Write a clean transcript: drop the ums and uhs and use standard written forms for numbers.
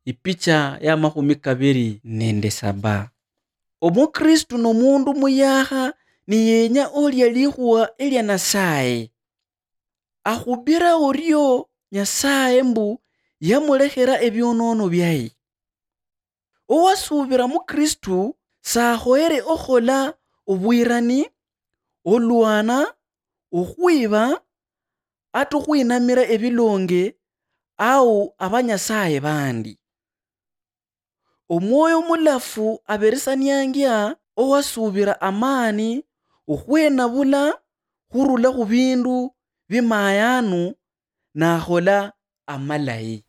ipicha ya 27. Omukristu nomundu muyaha niyenya olya lihuwa elya Nasaye. Ahubira oryo Nyasaye mbu yamulehera ebyonono byaye. Owasubira mukristu sahoere ohola obwirani, olwana, ohwiba, atu hwinamira ebilonge au abanyasaye bandi. Omwoyo mulafu aberesaniangya owasubira amani, ohwenabula, hurula hubindu bimayanu na ahola amalayi.